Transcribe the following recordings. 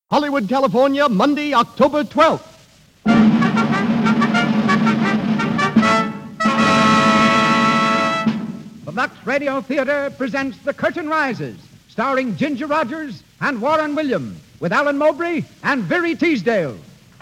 Hollywood, California, Monday, October 12th. The Lux Radio Theater presents The Curtain Rises, starring Ginger Rogers and Warren William, with Alan Mowbray and Very Teasdale.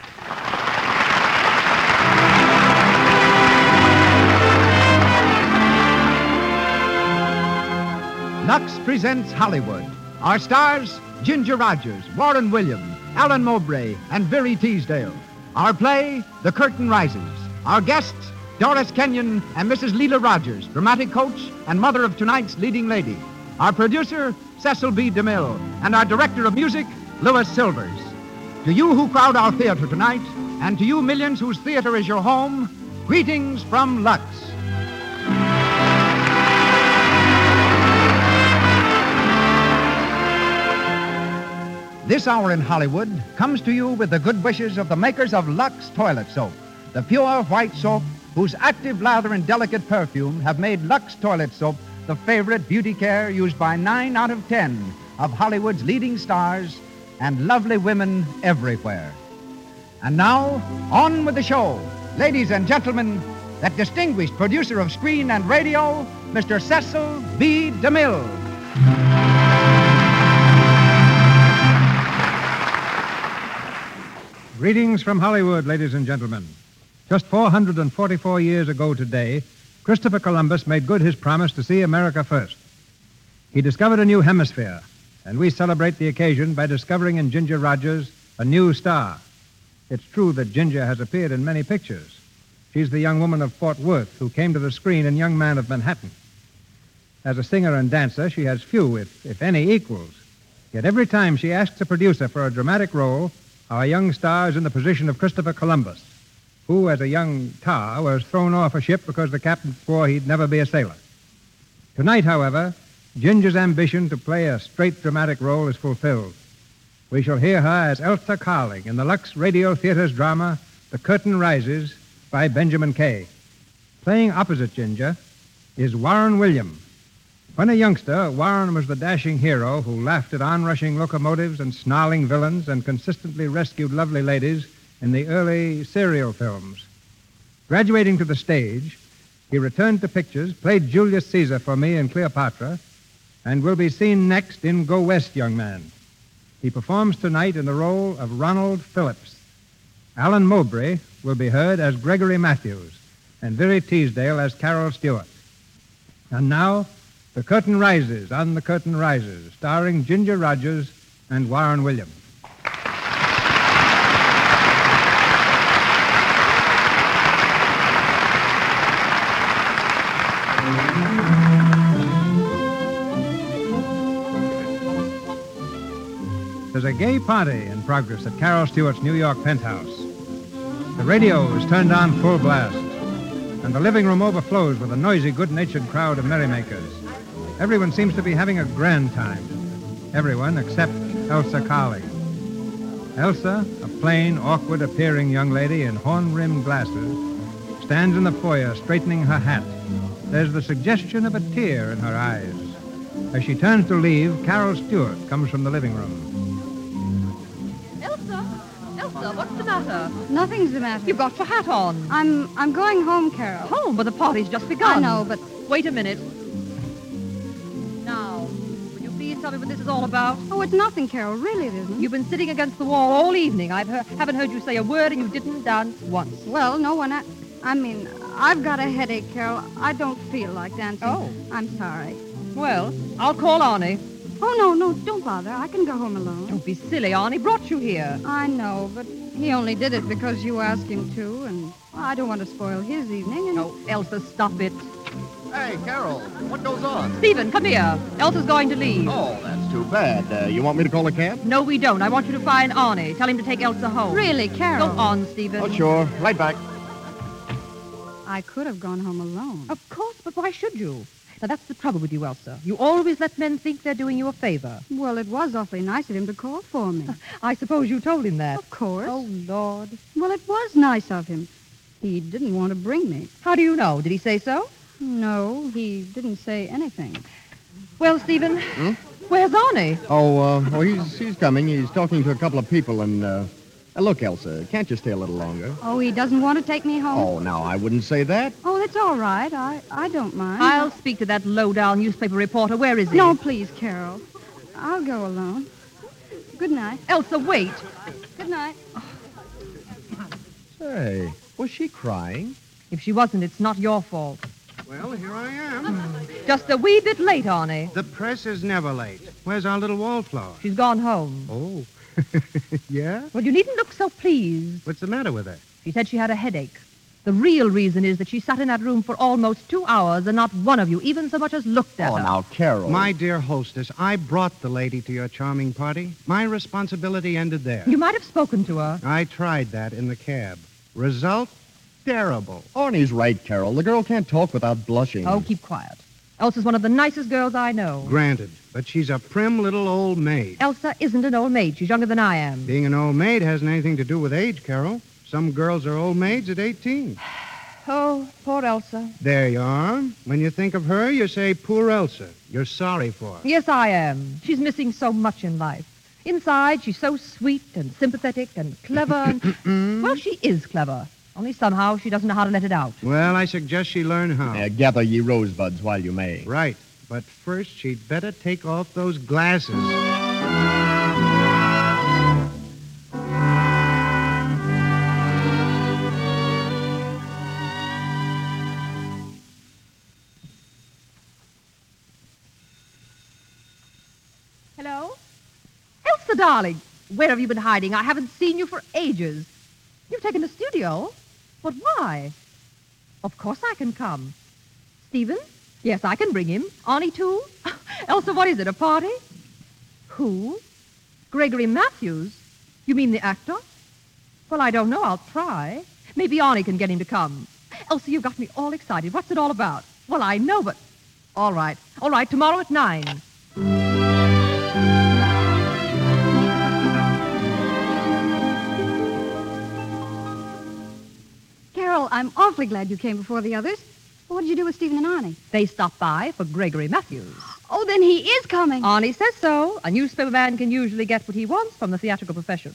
Lux presents Hollywood. Our stars, Ginger Rogers, Warren William, Alan Mowbray, and Very Teasdale. Our play, The Curtain Rises. Our guests, Doris Kenyon and Mrs. Leela Rogers, dramatic coach and mother of tonight's leading lady. Our producer, Cecil B. DeMille, and our director of music, Louis Silvers. To you who crowd our theater tonight, and to you millions whose theater is your home, greetings from Lux. This hour in Hollywood comes to you with the good wishes of the makers of Lux Toilet Soap, the pure white soap whose active lather and delicate perfume have made Lux Toilet Soap the favorite beauty care used by 9 out of 10 of Hollywood's leading stars and lovely women everywhere. And now, on with the show. Ladies and gentlemen, that distinguished producer of screen and radio, Mr. Cecil B. DeMille. Greetings from Hollywood, ladies and gentlemen. Just 444 years ago today, Christopher Columbus made good his promise to see America first. He discovered a new hemisphere, and we celebrate the occasion by discovering in Ginger Rogers a new star. It's true that Ginger has appeared in many pictures. She's the young woman of Fort Worth who came to the screen in Young Man of Manhattan. As a singer and dancer, she has few, if any, equals. Yet every time she asks a producer for a dramatic role, our young star is in the position of Christopher Columbus, who, as a young tar, was thrown off a ship because the captain swore he'd never be a sailor. Tonight, however, Ginger's ambition to play a straight dramatic role is fulfilled. We shall hear her as Elsa Carling in the Lux Radio Theater's drama, The Curtain Rises, by Benjamin Kay. Playing opposite Ginger is Warren William. When a youngster, Warren was the dashing hero who laughed at onrushing locomotives and snarling villains and consistently rescued lovely ladies in the early serial films. Graduating to the stage, he returned to pictures, played Julius Caesar for me in Cleopatra, and will be seen next in Go West, Young Man. He performs tonight in the role of Ronald Phillips. Alan Mowbray will be heard as Gregory Matthews, and Very Teasdale as Carol Stewart. And now, The Curtain Rises on The Curtain Rises, starring Ginger Rogers and Warren William. There's a gay party in progress at Carol Stewart's New York penthouse. The radio is turned on full blast, and the living room overflows with a noisy, good-natured crowd of merrymakers. Everyone seems to be having a grand time. Everyone except Elsa Carling. Elsa, a plain, awkward-appearing young lady in horn-rimmed glasses, stands in the foyer straightening her hat. There's the suggestion of a tear in her eyes. As she turns to leave, Carol Stewart comes from the living room. Elsa, what's the matter? Nothing's the matter. You've got your hat on. I'm going home, Carol. Home, but the party's just begun. I know, but... Wait a minute. Now, will you please tell me what this is all about? Oh, it's nothing, Carol. Really, it isn't. You've been sitting against the wall all evening. I haven't heard you say a word, and you didn't dance once. Well, no one... I've got a headache, Carol. I don't feel like dancing. Oh. I'm sorry. Well, I'll call Arnie. Oh, no, don't bother. I can go home alone. Don't be silly. Arnie brought you here. I know, but he only did it because you asked him to, and I don't want to spoil his evening. And... Oh, Elsa, stop it. Hey, Carol, what goes on? Stephen, come here. Elsa's going to leave. Oh, that's too bad. You want me to call a cab? No, we don't. I want you to find Arnie. Tell him to take Elsa home. Really, Carol? Go on, Stephen. Oh, sure. Right back. I could have gone home alone. Of course, but why should you? Now, that's the trouble with you, Elsa. You always let men think they're doing you a favor. Well, it was awfully nice of him to call for me. I suppose you told him that. Of course. Oh, Lord. Well, it was nice of him. He didn't want to bring me. How do you know? Did he say so? No, he didn't say anything. Well, Stephen, Where's Arnie? He's coming. He's talking to a couple of people, and, look, Elsa, can't you stay a little longer? Oh, he doesn't want to take me home? Oh, now, I wouldn't say that. Oh, that's all right. I don't mind. I'll speak to that low-down newspaper reporter. Where is he? No, please, Carol. I'll go alone. Good night. Elsa, wait. Good night. Say, was she crying? If she wasn't, it's not your fault. Well, here I am. Just a wee bit late, Arnie. The press is never late. Where's our little wallflower? She's gone home. Oh. Yeah? Well, you needn't look so pleased. What's the matter with her? She said she had a headache. The real reason is that she sat in that room for almost 2 hours and not one of you even so much as looked at her. Now, Carol. My dear hostess, I brought the lady to your charming party. My responsibility ended there. You might have spoken to her. I tried that in the cab. Result? Terrible. Arnie's right, Carol. The girl can't talk without blushing. Oh, keep quiet. Elsa's one of the nicest girls I know. Granted, but she's a prim little old maid. Elsa isn't an old maid. She's younger than I am. Being an old maid hasn't anything to do with age, Carol. Some girls are old maids at 18. Oh, poor Elsa. There you are. When you think of her, you say, poor Elsa. You're sorry for her. Yes, I am. She's missing so much in life. Inside, she's so sweet and sympathetic and clever. Well, she is clever. Only somehow she doesn't know how to let it out. Well, I suggest she learn how. Gather ye rosebuds while you may. Right. But first, she'd better take off those glasses. Hello? Elsa, darling. Where have you been hiding? I haven't seen you for ages. You've taken the studio? But why? Of course I can come. Stephen? Yes, I can bring him. Arnie, too? Elsa, what is it, a party? Who? Gregory Matthews? You mean the actor? Well, I don't know. I'll try. Maybe Arnie can get him to come. Elsa, you've got me all excited. What's it all about? Well, I know, but... All right. All right, tomorrow at 9. Carol, I'm awfully glad you came before the others. What did you do with Stephen and Arnie? They stopped by for Gregory Matthews. Oh, then he is coming. Arnie says so. A newspaper man can usually get what he wants from the theatrical profession.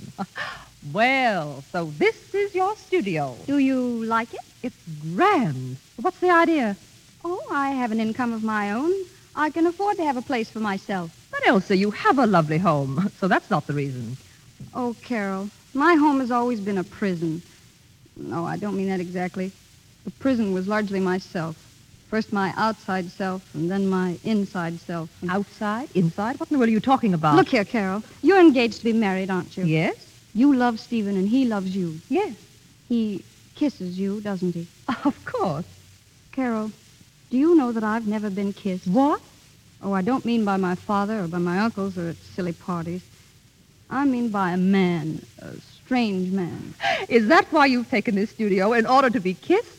Well, so this is your studio. Do you like it? It's grand. What's the idea? Oh, I have an income of my own. I can afford to have a place for myself. But Elsa, you have a lovely home, so that's not the reason. Oh, Carol, my home has always been a prison. No, I don't mean that exactly. The prison was largely myself. First my outside self, and then my inside self. Outside? Inside? What in the world are you talking about? Look here, Carol. You're engaged to be married, aren't you? Yes? You love Stephen, and he loves you. Yes. He kisses you, doesn't he? Of course. Carol, do you know that I've never been kissed? What? Oh, I don't mean by my father or by my uncles or at silly parties. I mean by a man, a strange man. Is that why you've taken this studio, in order to be kissed?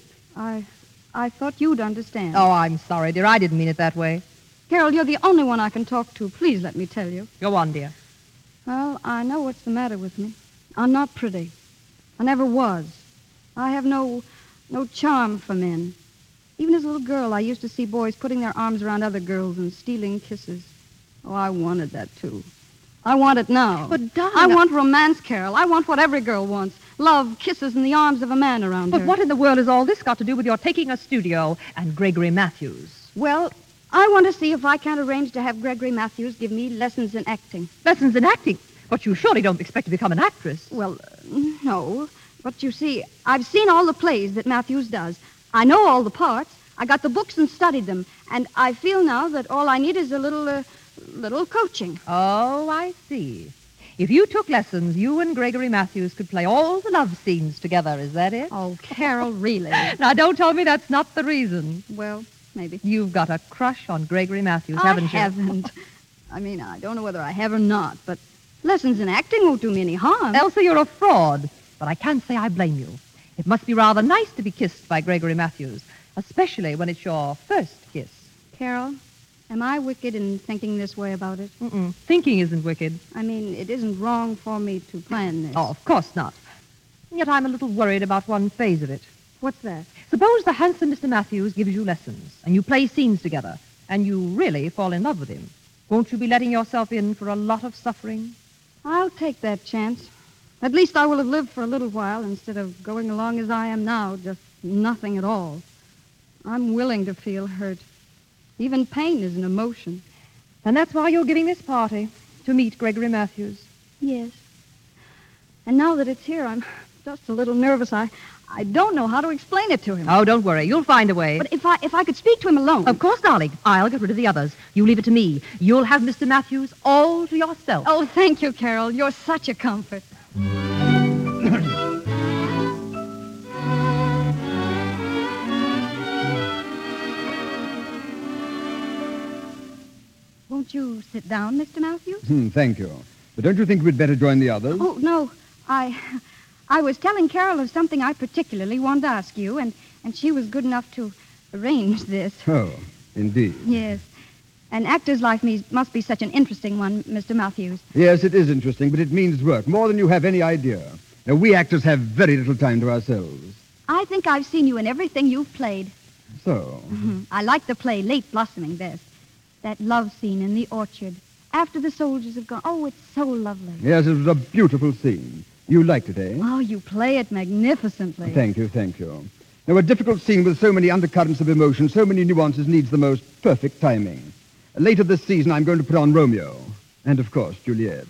I thought you'd understand. Oh, I'm sorry, dear. I didn't mean it that way. Carol, you're the only one I can talk to. Please let me tell you. Go on, dear. Well, I know what's the matter with me. I'm not pretty. I never was. I have no charm for men. Even as a little girl, I used to see boys putting their arms around other girls and stealing kisses. Oh, I wanted that, too. I want it now. But, darling... I want romance, Carol. I want what every girl wants. Love, kisses, and the arms of a man around her. But what in the world has all this got to do with your taking a studio and Gregory Matthews? Well, I want to see if I can't arrange to have Gregory Matthews give me lessons in acting. Lessons in acting? But you surely don't expect to become an actress. Well, no. But you see, I've seen all the plays that Matthews does. I know all the parts. I got the books and studied them. And I feel now that all I need is a little coaching. Oh, I see. If you took lessons, you and Gregory Matthews could play all the love scenes together. Is that it? Oh, Carol, really? Now, don't tell me that's not the reason. Well, maybe. You've got a crush on Gregory Matthews, haven't you? I haven't. I mean, I don't know whether I have or not, but lessons in acting won't do me any harm. Elsa, you're a fraud. But I can't say I blame you. It must be rather nice to be kissed by Gregory Matthews, especially when it's your first kiss. Carol, am I wicked in thinking this way about it? Mm-mm. Thinking isn't wicked. I mean, it isn't wrong for me to plan this. Oh, of course not. Yet I'm a little worried about one phase of it. What's that? Suppose the handsome Mr. Matthews gives you lessons, and you play scenes together, and you really fall in love with him. Won't you be letting yourself in for a lot of suffering? I'll take that chance. At least I will have lived for a little while instead of going along as I am now, just nothing at all. I'm willing to feel hurt. Even pain is an emotion. And that's why you're giving this party, to meet Gregory Matthews. Yes. And now that it's here, I'm just a little nervous. I don't know how to explain it to him. Oh, don't worry. You'll find a way. But if I could speak to him alone. Of course, darling. I'll get rid of the others. You leave it to me. You'll have Mr. Matthews all to yourself. Oh, thank you, Carol. You're such a comfort. Won't you sit down, Mr. Matthews? Thank you. But don't you think we'd better join the others? Oh, no. I was telling Carol of something I particularly wanted to ask you, and she was good enough to arrange this. Oh, indeed. Yes. An actor's life must be such an interesting one, Mr. Matthews. Yes, it is interesting, but it means work, more than you have any idea. Now, we actors have very little time to ourselves. I think I've seen you in everything you've played. So? I like the play Late Blossoming best. That love scene in the orchard, after the soldiers have gone. Oh, it's so lovely. Yes, it was a beautiful scene. You liked it, eh? Oh, you play it magnificently. Thank you. Now, a difficult scene with so many undercurrents of emotion, so many nuances, needs the most perfect timing. Later this season, I'm going to put on Romeo. And, of course, Juliet.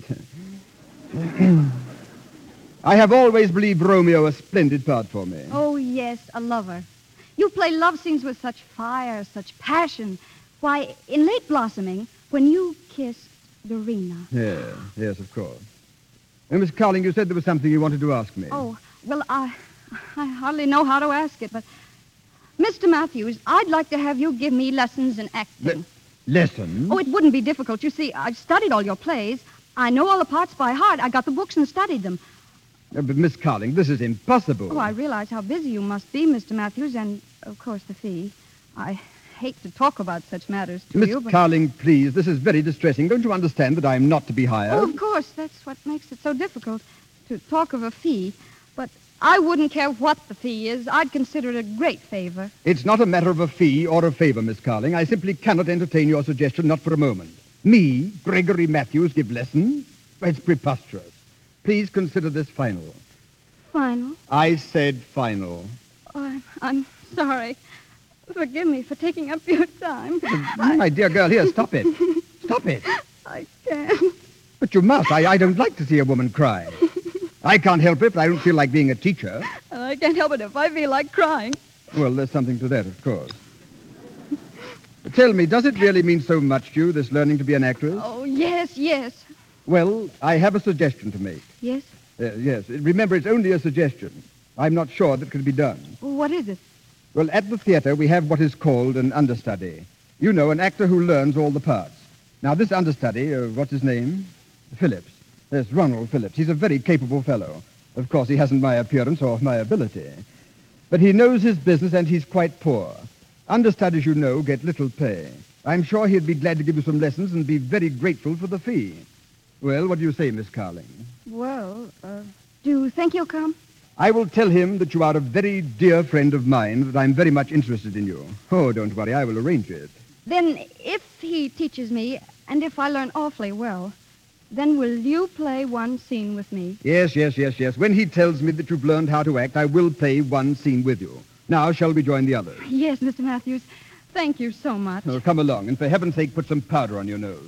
I have always believed Romeo a splendid part for me. Oh, yes, a lover. You play love scenes with such fire, such passion. Why, in Late Blossoming, when you kissed Dorina. Yes, of course. And, Miss Carling, you said there was something you wanted to ask me. Oh, well, I hardly know how to ask it, but Mr. Matthews, I'd like to have you give me lessons in acting. Lessons? Oh, it wouldn't be difficult. You see, I've studied all your plays. I know all the parts by heart. I got the books and studied them. But, Miss Carling, this is impossible. Oh, I realize how busy you must be, Mr. Matthews, and, of course, the fee. I hate to talk about such matters to you, Miss but... Carling, please, this is very distressing. Don't you understand that I'm not to be hired? Oh, of course. That's what makes it so difficult to talk of a fee. But I wouldn't care what the fee is. I'd consider it a great favor. It's not a matter of a fee or a favor, Miss Carling. I simply cannot entertain your suggestion, not for a moment. Me, Gregory Matthews, give lessons? It's preposterous. Please consider this final. Final? I said final. Oh, I'm sorry. Forgive me for taking up your time. My dear girl, here, stop it. Stop it. I can't. But you must. I don't like to see a woman cry. I can't help it, but I don't feel like being a teacher. I can't help it if I feel like crying. Well, there's something to that, of course. Tell me, does it really mean so much to you, this learning to be an actress? Oh, yes. Well, I have a suggestion to make. Yes? Yes. Remember, it's only a suggestion. I'm not sure that it can be done. What is it? Well, at the theater, we have what is called an understudy. You know, an actor who learns all the parts. Now, this understudy, what's his name? Phillips. Yes, Ronald Phillips. He's a very capable fellow. Of course, he hasn't my appearance or my ability. But he knows his business, and he's quite poor. Understudies, you know, get little pay. I'm sure he'd be glad to give you some lessons and be very grateful for the fee. Well, what do you say, Miss Carling? Well, do you think he'll come? I will tell him that you are a very dear friend of mine, that I'm very much interested in you. Oh, don't worry, I will arrange it. Then, if he teaches me, and if I learn awfully well, then will you play one scene with me? Yes. When he tells me that you've learned how to act, I will play one scene with you. Now, shall we join the others? Yes, Mr. Matthews. Thank you so much. Oh, come along, and for heaven's sake, put some powder on your nose.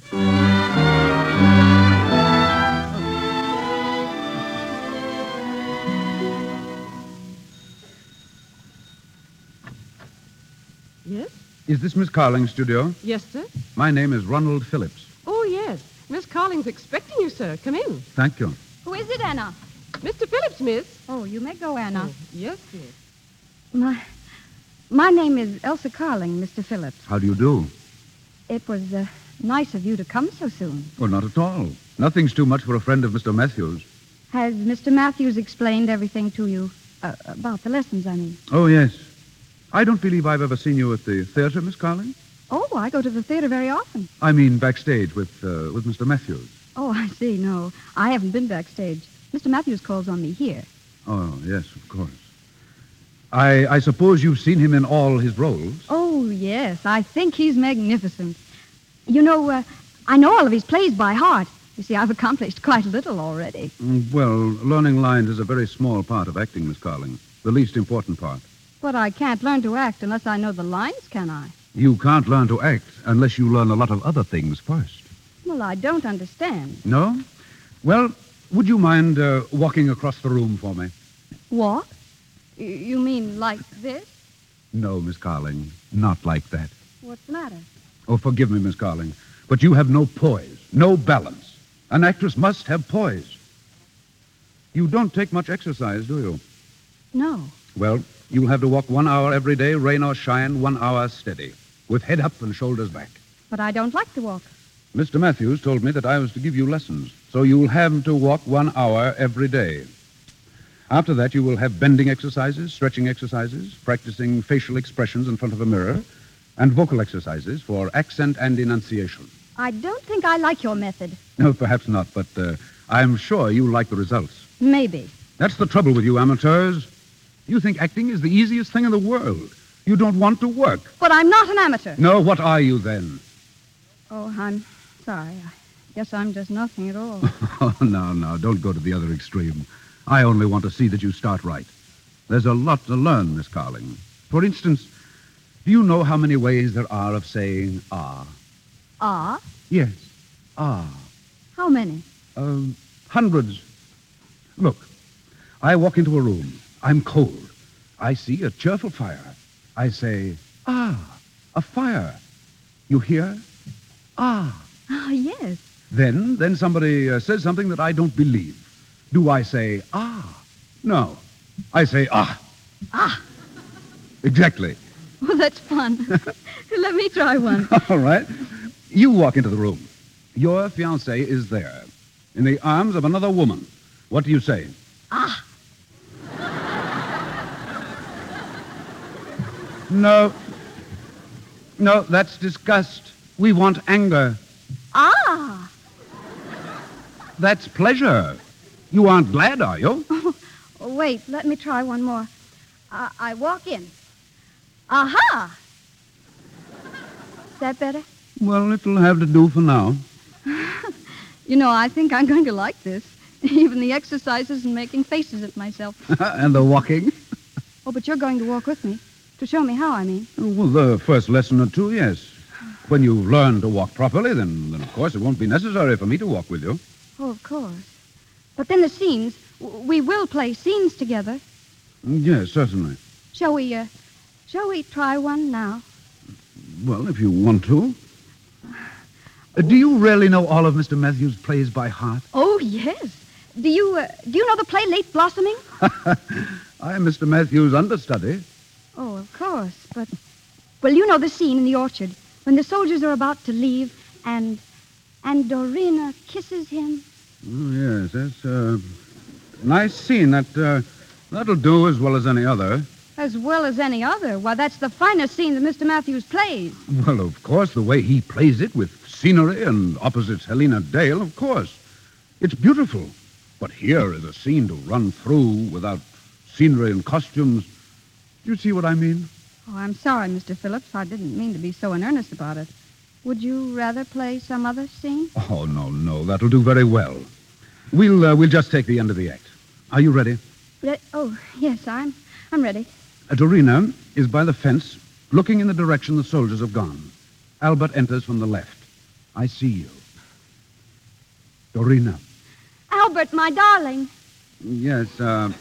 Yes? Is this Miss Carling's studio? Yes, sir. My name is Ronald Phillips. Oh, yes. Miss Carling's expecting you, sir. Come in. Thank you. Who is it, Anna? Mr. Phillips, miss. Oh, you may go, Anna. Oh, yes, miss. My name is Elsa Carling, Mr. Phillips. How do you do? It was nice of you to come so soon. Well, not at all. Nothing's too much for a friend of Mr. Matthews. Has Mr. Matthews explained everything to you? About the lessons, I mean. Oh, yes. I don't believe I've ever seen you at the theater, Miss Carling. Oh, I go to the theater very often. I mean backstage with Mr. Matthews. Oh, I see. No, I haven't been backstage. Mr. Matthews calls on me here. Oh, yes, of course. I suppose you've seen him in all his roles. Oh, yes. I think he's magnificent. You know, I know all of his plays by heart. You see, I've accomplished quite a little already. Well, learning lines is a very small part of acting, Miss Carling. The least important part. But I can't learn to act unless I know the lines, can I? You can't learn to act unless you learn a lot of other things first. Well, I don't understand. No? Well, would you mind walking across the room for me? What? You mean like this? No, Miss Carling, not like that. What's the matter? Oh, forgive me, Miss Carling, but you have no poise, no balance. An actress must have poise. You don't take much exercise, do you? No. Well, you'll have to walk 1 hour every day, rain or shine, 1 hour steady, with head up and shoulders back. But I don't like to walk. Mr. Matthews told me that I was to give you lessons, so you'll have to walk 1 hour every day. After that, you will have bending exercises, stretching exercises, practicing facial expressions in front of a mirror, and vocal exercises for accent and enunciation. I don't think I like your method. No, perhaps not, but I'm sure you like the results. Maybe. That's the trouble with you amateurs. You think acting is the easiest thing in the world. You don't want to work. But I'm not an amateur. No, what are you then? Oh, I'm sorry. I guess I'm just nothing at all. Oh, no, don't go to the other extreme. I only want to see that you start right. There's a lot to learn, Miss Carling. For instance, do you know how many ways there are of saying ah? Ah? Yes, ah. How many? Hundreds. Look, I walk into a room. I'm cold. I see a cheerful fire. I say, ah, a fire. You hear? Ah. Oh, yes. Then somebody says something that I don't believe. Do I say, ah? No. I say, ah. Ah. Exactly. Oh, that's fun. Let me try one. All right. You walk into the room. Your fiancé is there, in the arms of another woman. What do you say? Ah. No, that's disgust. We want anger. Ah. That's pleasure. You aren't glad, are you? Oh, wait, let me try one more. I walk in. Aha! Is that better? Well, it'll have to do for now. You know, I think I'm going to like this. Even the exercises and making faces at myself. And the walking? Oh, but you're going to walk with me. To show me how, I mean. Well, the first lesson or two, yes. When you learn to walk properly, then of course, it won't be necessary for me to walk with you. Oh, of course. But then the scenes, we will play scenes together. Yes, certainly. Shall we try one now? Well, if you want to. Do you really know all of Mr. Matthews' plays by heart? Oh, yes. Do you know the play Late Blossoming? I'm Mr. Matthews' understudy. Oh, of course, but... Well, you know the scene in the orchard when the soldiers are about to leave and Dorina kisses him. Oh, yes, that's a nice scene. That'll do as well as any other. As well as any other? Why, that's the finest scene that Mr. Matthews plays. Well, of course, the way he plays it with scenery and opposites Helena Dale, of course. It's beautiful. But here is a scene to run through without scenery and costumes. Do you see what I mean? Oh, I'm sorry, Mr. Phillips. I didn't mean to be so in earnest about it. Would you rather play some other scene? Oh, no. That'll do very well. We'll just take the end of the act. Are you ready? Oh, yes, I'm ready. Dorina is by the fence, looking in the direction the soldiers have gone. Albert enters from the left. I see you. Dorina. Albert, my darling. Yes,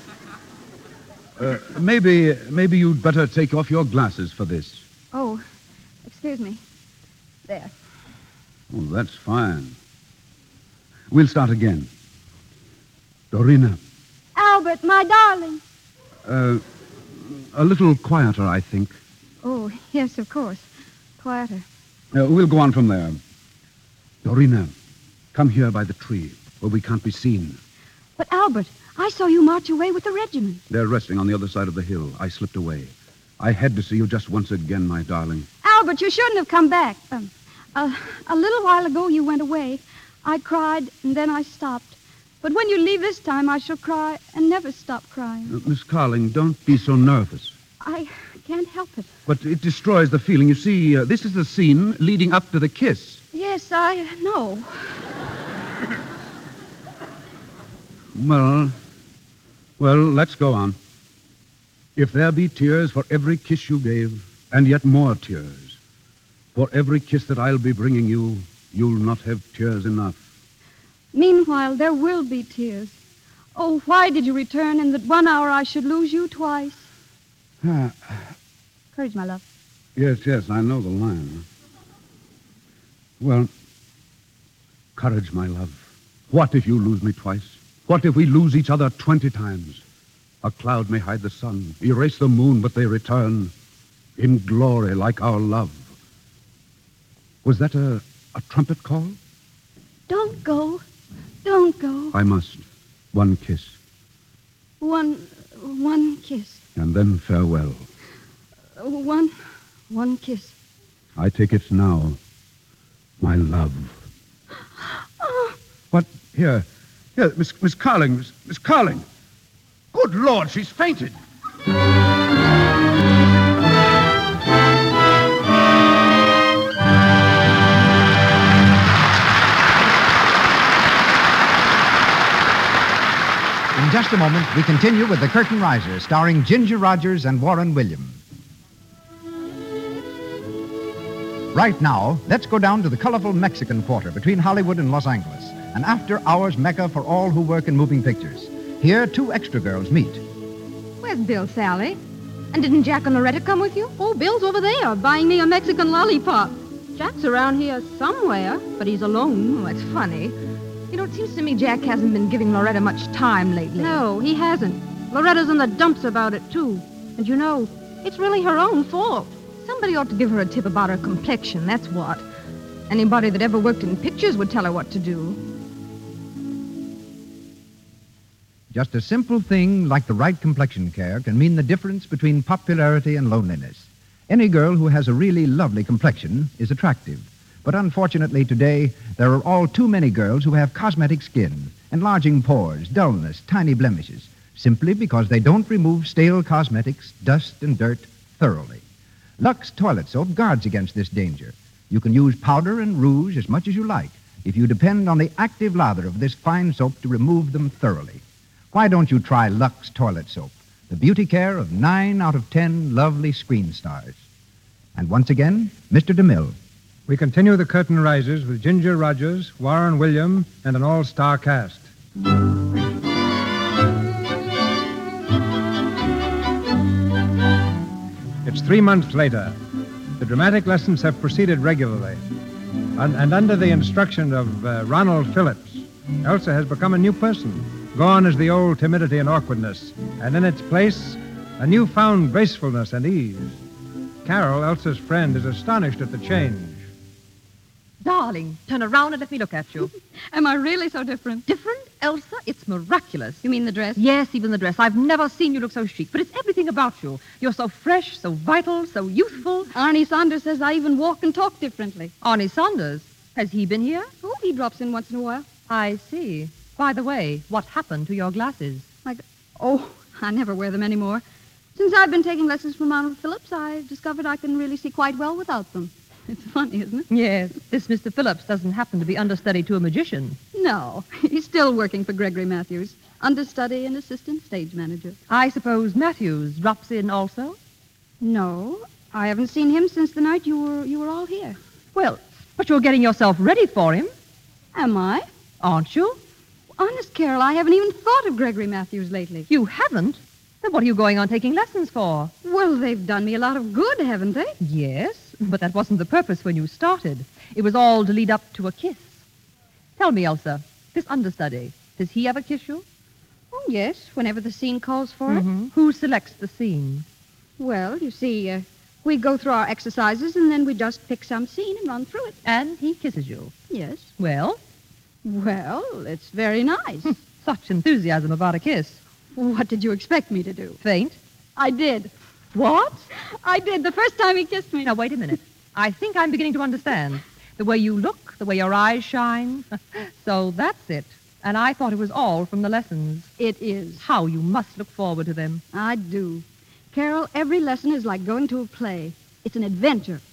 maybe you'd better take off your glasses for this. Oh, excuse me. There. Oh, that's fine. We'll start again. Dorina. Albert, my darling. A little quieter, I think. Oh, yes, of course. Quieter. We'll go on from there. Dorina, come here by the tree, where we can't be seen. But, Albert, I saw you march away with the regiment. They're resting on the other side of the hill. I slipped away. I had to see you just once again, my darling. Albert, you shouldn't have come back. A little while ago, you went away. I cried, and then I stopped. But when you leave this time, I shall cry and never stop crying. Miss Carling, don't be so nervous. I can't help it. But it destroys the feeling. You see, this is the scene leading up to the kiss. Yes, I know. Well, let's go on. If there be tears for every kiss you gave, and yet more tears, for every kiss that I'll be bringing you, you'll not have tears enough. Meanwhile, there will be tears. Oh, why did you return in that 1 hour I should lose you twice? Courage, my love. Yes, I know the line. Well, courage, my love. What if you lose me twice? What if we lose each other 20 times? A cloud may hide the sun, erase the moon, but they return in glory like our love. Was that a trumpet call? Don't go. Don't go. I must. One kiss. One kiss. And then farewell. One kiss. I take it now, my love. What? Here, Miss Carling. Miss Carling. Good Lord, she's fainted. In just a moment, we continue with The Curtain Riser, starring Ginger Rogers and Warren Williams. Right now, let's go down to the colorful Mexican Quarter between Hollywood and Los Angeles, an after-hours mecca for all who work in moving pictures. Here, two extra girls meet. Where's Bill, Sally? And didn't Jack and Loretta come with you? Oh, Bill's over there buying me a Mexican lollipop. Jack's around here somewhere, but he's alone. Oh, that's funny. You know, it seems to me Jack hasn't been giving Loretta much time lately. No, he hasn't. Loretta's in the dumps about it, too. And you know, it's really her own fault. Somebody ought to give her a tip about her complexion, that's what. Anybody that ever worked in pictures would tell her what to do. Just a simple thing like the right complexion care can mean the difference between popularity and loneliness. Any girl who has a really lovely complexion is attractive. But unfortunately today, there are all too many girls who have cosmetic skin, enlarging pores, dullness, tiny blemishes, simply because they don't remove stale cosmetics, dust, and dirt thoroughly. Lux Toilet Soap guards against this danger. You can use powder and rouge as much as you like if you depend on the active lather of this fine soap to remove them thoroughly. Why don't you try Lux Toilet Soap, the beauty care of 9 out of 10 lovely screen stars? And once again, Mr. DeMille. We continue The Curtain Rises with Ginger Rogers, Warren Williams, and an all-star cast. It's 3 months later. The dramatic lessons have proceeded regularly. And under the instruction of Ronald Phillips, Elsa has become a new person. Gone is the old timidity and awkwardness, and in its place, a newfound gracefulness and ease. Carol, Elsa's friend, is astonished at the change. Darling, turn around and let me look at you. Am I really so different? Different, Elsa? It's miraculous. You mean the dress? Yes, even the dress. I've never seen you look so chic, but it's everything about you. You're so fresh, so vital, so youthful. Arnie Saunders says I even walk and talk differently. Arnie Saunders? Has he been here? Oh, he drops in once in a while. I see. By the way, what happened to your glasses? Oh, I never wear them anymore. Since I've been taking lessons from Ronald Phillips, I discovered I can really see quite well without them. It's funny, isn't it? Yes. This Mr. Phillips doesn't happen to be understudy to a magician. No, he's still working for Gregory Matthews, understudy and assistant stage manager. I suppose Matthews drops in also? No, I haven't seen him since the night you were all here. Well, but you're getting yourself ready for him. Am I? Aren't you? Honest, Carol, I haven't even thought of Gregory Matthews lately. You haven't? Then what are you going on taking lessons for? Well, they've done me a lot of good, haven't they? Yes, but that wasn't the purpose when you started. It was all to lead up to a kiss. Tell me, Elsa, this understudy, does he ever kiss you? Oh, yes, whenever the scene calls for it. Who selects the scene? Well, you see, we go through our exercises and then we just pick some scene and run through it. And he kisses you? Yes. Well? Well, it's very nice. Such enthusiasm about a kiss. What did you expect me to do? Faint? I did. What? I did, the first time he kissed me. Now, wait a minute. I think I'm beginning to understand. The way you look, the way your eyes shine. So that's it. And I thought it was all from the lessons. It is. How you must look forward to them. I do. Carol, every lesson is like going to a play. It's an adventure.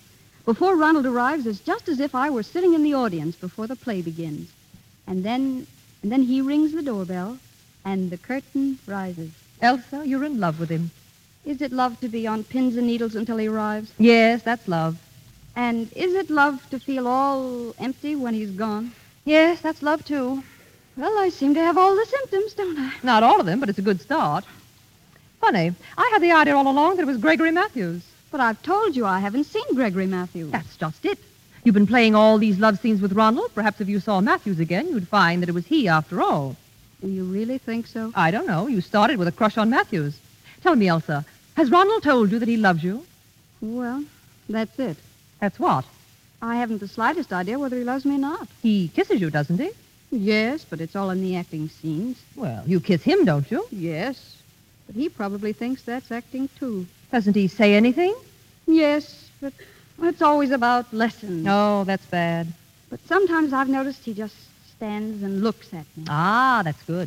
Before Ronald arrives, it's just as if I were sitting in the audience before the play begins. And then he rings the doorbell, and the curtain rises. Elsa, you're in love with him. Is it love to be on pins and needles until he arrives? Yes, that's love. And is it love to feel all empty when he's gone? Yes, that's love, too. Well, I seem to have all the symptoms, don't I? Not all of them, but it's a good start. Funny, I had the idea all along that it was Gregory Matthews. But I've told you I haven't seen Gregory Matthews. That's just it. You've been playing all these love scenes with Ronald. Perhaps if you saw Matthews again, you'd find that it was he after all. Do you really think so? I don't know. You started with a crush on Matthews. Tell me, Elsa, has Ronald told you that he loves you? Well, that's it. That's what? I haven't the slightest idea whether he loves me or not. He kisses you, doesn't he? Yes, but it's all in the acting scenes. Well, you kiss him, don't you? Yes, but he probably thinks that's acting, too. Doesn't he say anything? Yes, but it's always about lessons. Oh, that's bad. But sometimes I've noticed he just stands and looks at me. Ah, that's good.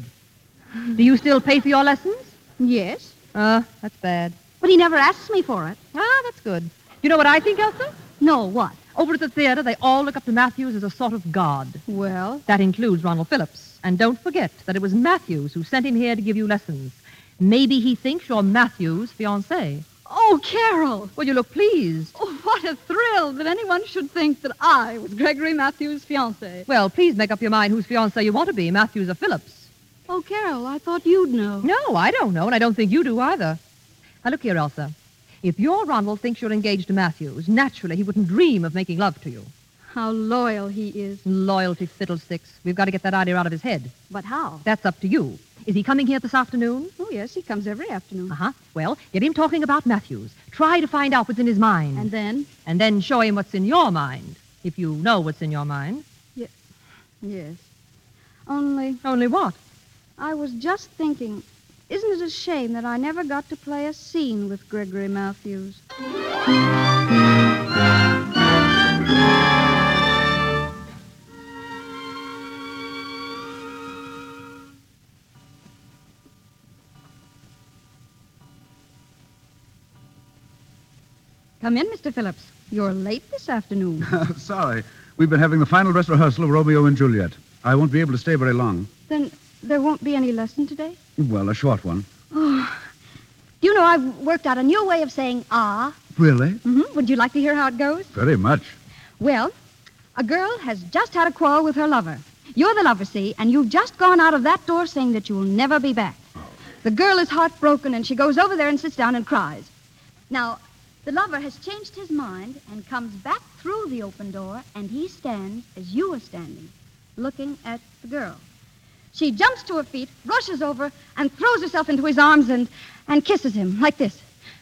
Do you still pay for your lessons? Yes. That's bad. But he never asks me for it. Ah, that's good. You know what I think, Elsa? No, what? Over at the theater, they all look up to Matthews as a sort of god. Well? That includes Ronald Phillips. And don't forget that it was Matthews who sent him here to give you lessons. Maybe he thinks you're Matthews' fiancée. Oh, Carol! Well, you look pleased. Oh, what a thrill that anyone should think that I was Gregory Matthews' fiancée. Well, please make up your mind whose fiancée you want to be, Matthews or Phillips. Oh, Carol, I thought you'd know. No, I don't know, and I don't think you do either. Now, look here, Elsa. If your Ronald thinks you're engaged to Matthews, naturally he wouldn't dream of making love to you. How loyal he is. Loyalty fiddlesticks. We've got to get that idea out of his head. But how? That's up to you. Is he coming here this afternoon? Oh, yes, he comes every afternoon. Uh-huh. Well, get him talking about Matthews. Try to find out what's in his mind. And then? And then show him what's in your mind, if you know what's in your mind. Yes. Only what? I was just thinking, isn't it a shame that I never got to play a scene with Gregory Matthews? Come in, Mr. Phillips. You're late this afternoon. Sorry. We've been having the final dress rehearsal of Romeo and Juliet. I won't be able to stay very long. Then there won't be any lesson today? Well, a short one. Oh. You know, I've worked out a new way of saying ah. Really? Mm-hmm. Would you like to hear how it goes? Very much. Well, a girl has just had a quarrel with her lover. You're the lover, see, and you've just gone out of that door saying that you'll never be back. The girl is heartbroken, and she goes over there and sits down and cries. Now, the lover has changed his mind and comes back through the open door, and he stands as you are standing, looking at the girl. She jumps to her feet, rushes over, and throws herself into his arms and kisses him like this.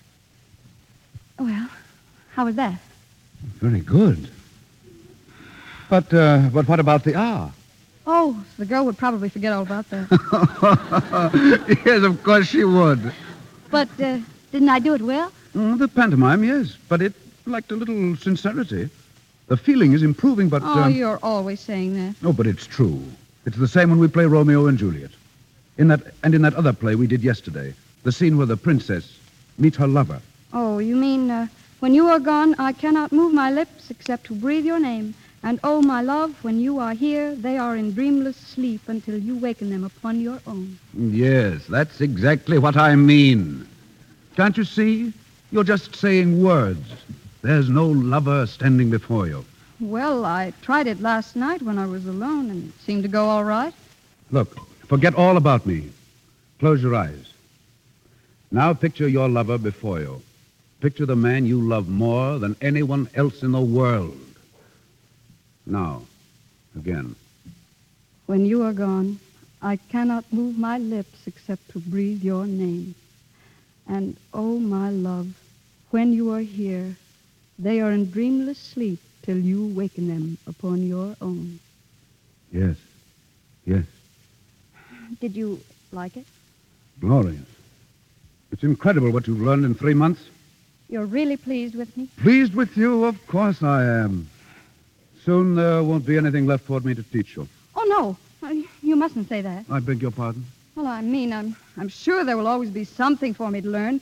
Well, how was that? Very good. But what about the ah? Oh, the girl would probably forget all about that. Yes, of course she would. But didn't I do it well? The pantomime, yes, but it lacked a little sincerity. The feeling is improving, but... Oh, you're always saying that. Oh, but it's true. It's the same when we play Romeo and Juliet. In that other play we did yesterday, the scene where the princess meets her lover. Oh, you mean, when you are gone, I cannot move my lips except to breathe your name. And oh, my love, when you are here, they are in dreamless sleep until you waken them upon your own. Yes, that's exactly what I mean. Can't you see? You're just saying words. There's no lover standing before you. Well, I tried it last night when I was alone, and it seemed to go all right. Look, forget all about me. Close your eyes. Now picture your lover before you. Picture the man you love more than anyone else in the world. Now, again. When you are gone, I cannot move my lips except to breathe your name. And, oh, my love, when you are here, they are in dreamless sleep till you waken them upon your own. Yes. Yes. Did you like it? Glorious. It's incredible what you've learned in 3 months. You're really pleased with me? Pleased with you? Of course I am. Soon there won't be anything left for me to teach you. Oh, no. You mustn't say that. I beg your pardon? Well, I mean, I'm sure there will always be something for me to learn.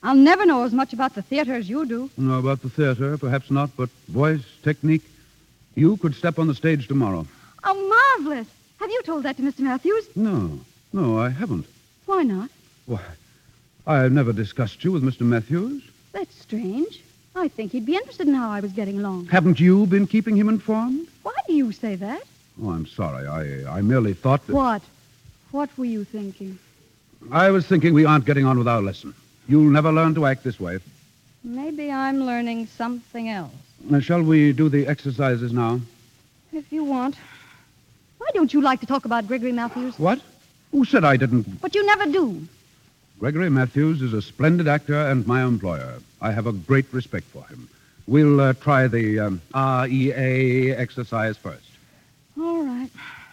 I'll never know as much about the theater as you do. No, about the theater, perhaps not, but voice, technique. You could step on the stage tomorrow. Oh, marvelous. Have you told that to Mr. Matthews? No, I haven't. Why not? Why, I've never discussed you with Mr. Matthews. That's strange. I think he'd be interested in how I was getting along. Haven't you been keeping him informed? Why do you say that? Oh, I'm sorry. I merely thought that... What? What were you thinking? I was thinking we aren't getting on with our lesson. You'll never learn to act this way. Maybe I'm learning something else. Shall we do the exercises now? If you want. Why don't you like to talk about Gregory Matthews? What? Who said I didn't? But you never do. Gregory Matthews is a splendid actor and my employer. I have a great respect for him. We'll try the REA exercise first. All right.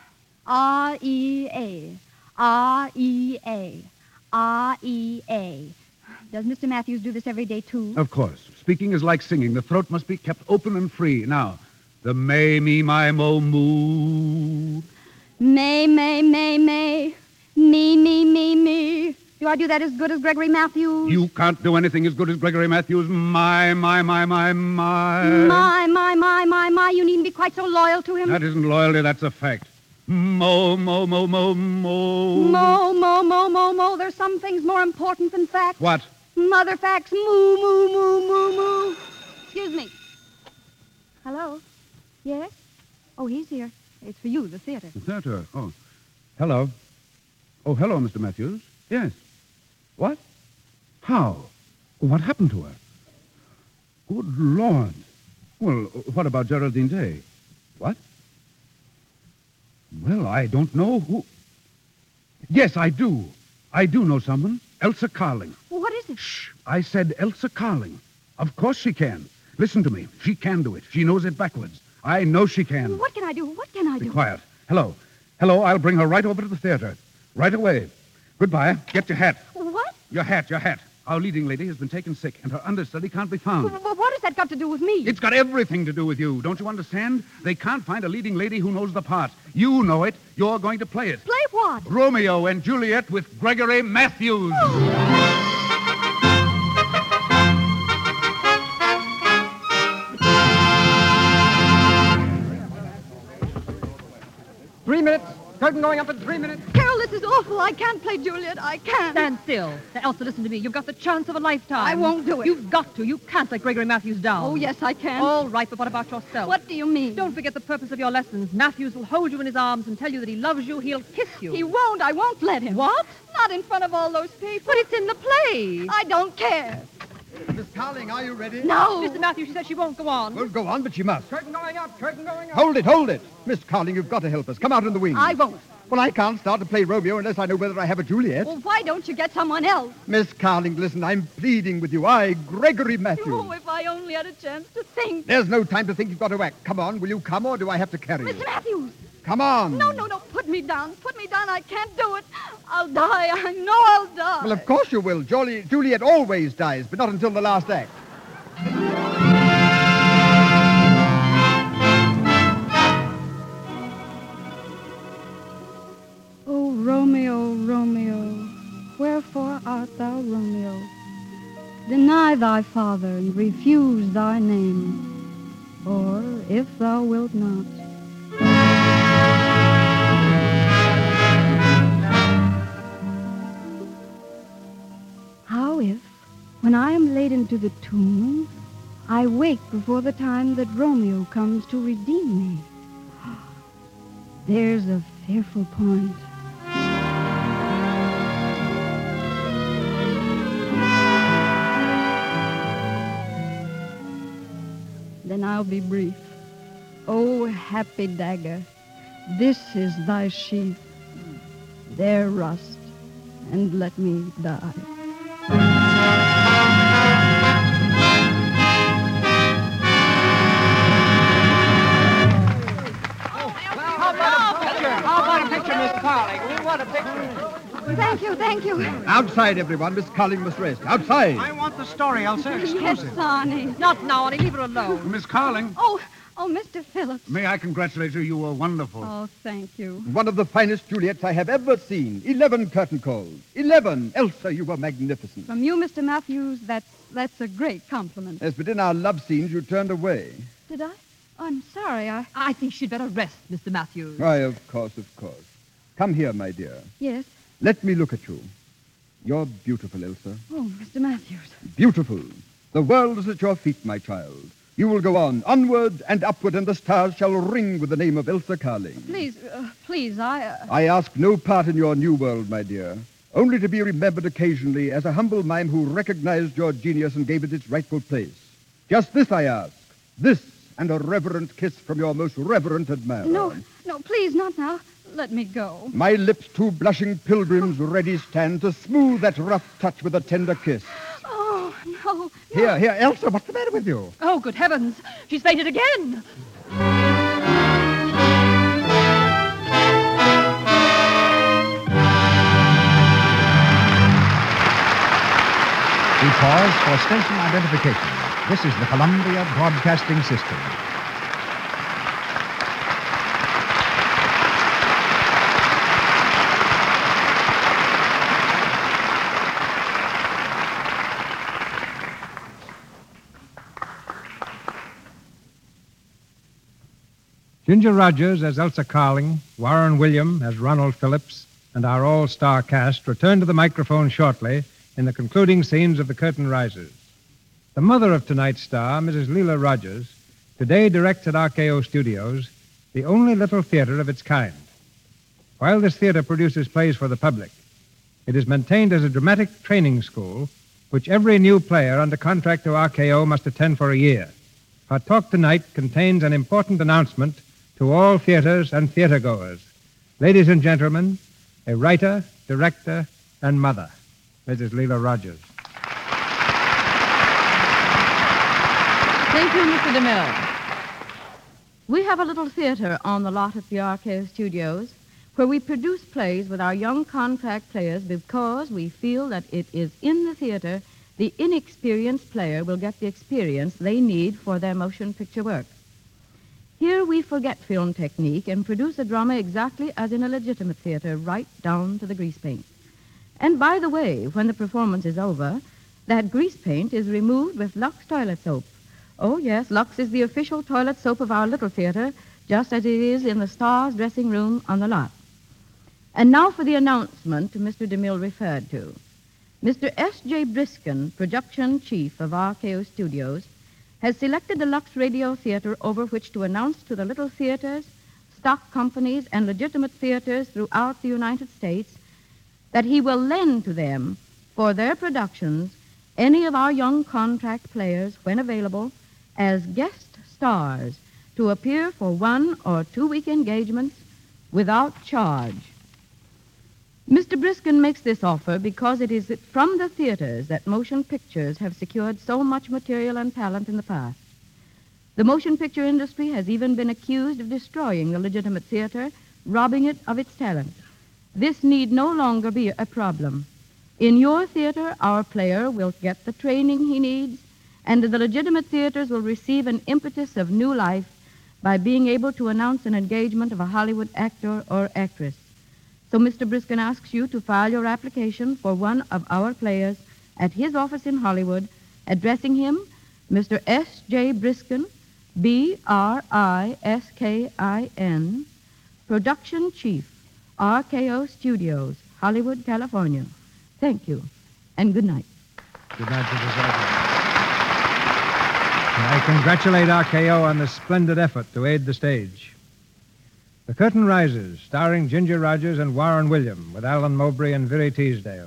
REA. REA. REA. Does Mr. Matthews do this every day, too? Of course. Speaking is like singing. The throat must be kept open and free. Now, the may, me, my, mo, moo. May, may, may, may. Me, me, me, me. Do I do that as good as Gregory Matthews? You can't do anything as good as Gregory Matthews. My. My. You needn't be quite so loyal to him. That isn't loyalty, that's a fact. Mo. Mo, mo, mo, mo. There's some things more important than facts. What? Mother facts. Moo, moo, moo, moo, moo. Excuse me. Hello? Yes? Oh, he's here. It's for you, the theater. The theater? Oh. Hello. Oh, hello, Mr. Matthews. Yes. What? How? What happened to her? Good Lord. Well, what about Geraldine Day? What? Well, I don't know who... Yes, I do. I do know someone. Elsa Carling. What is it? Shh. I said Elsa Carling. Of course she can. Listen to me. She can do it. She knows it backwards. I know she can. What can I do? What can I do? Be quiet. Hello. Hello, I'll bring her right over to the theater. Right away. Goodbye. Get your hat. What? Your hat. Our leading lady has been taken sick, and her understudy can't be found. What has that got to do with me? It's got everything to do with you. Don't you understand? They can't find a leading lady who knows the part. You know it. You're going to play it. Play what? Romeo and Juliet with Gregory Matthews. Oh. 3 minutes. Curtain going up in 3 minutes. Carol, this is awful. I can't play Juliet. I can't. Stand still. Now, Elsa, listen to me. You've got the chance of a lifetime. I won't do it. You've got to. You can't let Gregory Matthews down. Oh, yes, I can. All right, but what about yourself? What do you mean? Don't forget the purpose of your lessons. Matthews will hold you in his arms and tell you that he loves you. He'll kiss you. He won't. I won't let him. What? Not in front of all those people. But it's in the play. I don't care. Miss Carling, are you ready? No. Mr. Matthews, she said she won't go on. Well, go on, but she must. Curtain going up. Curtain going up. Hold it. Miss Carling, you've got to help us. Come out in the wings. I won't. Well, I can't start to play Romeo unless I know whether I have a Juliet. Well, why don't you get someone else? Miss Carling, listen, I'm pleading with you. I, Gregory Matthews. Oh, if I only had a chance to think. There's no time to think. You've got to act. Come on, will you come, or do I have to carry you? Mr. Matthews! Come on. No. Put me down. I can't do it. I'll die. I know I'll die. Well, of course you will. Juliet always dies, but not until the last act. Oh, Romeo, Romeo, wherefore art thou Romeo? Deny thy father and refuse thy name, or if thou wilt not. How if, when I am laid into the tomb, I wake before the time that Romeo comes to redeem me? There's a fearful point. Then I'll be brief. Oh, happy dagger, this is thy sheath. There rust, and let me die. How about a picture, Miss Carling? We want a picture. Thank you, thank you. Outside, everyone. Miss Carling must rest. Outside. I want the story, Elsa. Yes, Exclusive. Sonny. Not now, Arnie. Leave her alone. Miss Carling, Oh, Mr. Phillips. may I congratulate you? You were wonderful. Oh, thank you. One of the finest Juliets I have ever seen. 11 curtain calls. 11. Elsa, you were magnificent. From you, Mr. Matthews, that's a great compliment. Yes, but in our love scenes, you turned away. Did I? Oh, I'm sorry. I think she'd better rest, Mr. Matthews. Why, of course, of course. Come here, my dear. Yes. Let me look at you. You're beautiful, Elsa. Oh, Mr. Matthews. Beautiful. The world is at your feet, my child. You will go on, onward and upward, and the stars shall ring with the name of Elsa Carling. Please, I ask no part in your new world, my dear, only to be remembered occasionally as a humble mime who recognized your genius and gave it its rightful place. Just this I ask. This and a reverent kiss from your most reverent admirer. No, please, not now. Let me go. My lips, two blushing pilgrims, ready stand to smooth that rough touch with a tender kiss. Oh, no. Here, Elsa, what's the matter with you? Oh, good heavens. She's fainted again. We pause for station identification. This is the Columbia Broadcasting System. Ginger Rogers as Elsa Carling, Warren William as Ronald Phillips, and our all-star cast return to the microphone shortly in the concluding scenes of The Curtain Rises. The mother of tonight's star, Mrs. Leela Rogers, today directs at RKO Studios the only little theater of its kind. While this theater produces plays for the public, it is maintained as a dramatic training school which every new player under contract to RKO must attend for a year. Our talk tonight contains an important announcement to all theaters and theatergoers. Ladies and gentlemen, a writer, director, and mother, Mrs. Leela Rogers. Thank you, Mr. DeMille. We have a little theater on the lot at the RKO Studios where we produce plays with our young contract players because we feel that it is in the theater the inexperienced player will get the experience they need for their motion picture work. Here we forget film technique and produce a drama exactly as in a legitimate theater, right down to the grease paint. And by the way, when the performance is over, that grease paint is removed with Lux toilet soap. Oh, yes, Lux is the official toilet soap of our little theater, just as it is in the Stars dressing room on the lot. And now for the announcement Mr. DeMille referred to. Mr. S.J. Briskin, production chief of RKO Studios, has selected the Lux Radio Theater over which to announce to the little theaters, stock companies, and legitimate theaters throughout the United States that he will lend to them for their productions any of our young contract players, when available, as guest stars to appear for 1 or 2 week engagements without charge. Mr. Briskin makes this offer because it is from the theaters that motion pictures have secured so much material and talent in the past. The motion picture industry has even been accused of destroying the legitimate theater, robbing it of its talent. This need no longer be a problem. In your theater, our player will get the training he needs, and the legitimate theaters will receive an impetus of new life by being able to announce an engagement of a Hollywood actor or actress. So Mr. Briskin asks you to file your application for one of our players at his office in Hollywood, addressing him Mr. S.J. Briskin, B-R-I-S-K-I-N, Production Chief, RKO Studios, Hollywood, California. Thank you, and good night. Good night, Mrs. Rogers. I congratulate RKO on this splendid effort to aid the stage. The Curtain Rises, starring Ginger Rogers and Warren William, with Alan Mowbray and Virry Teasdale.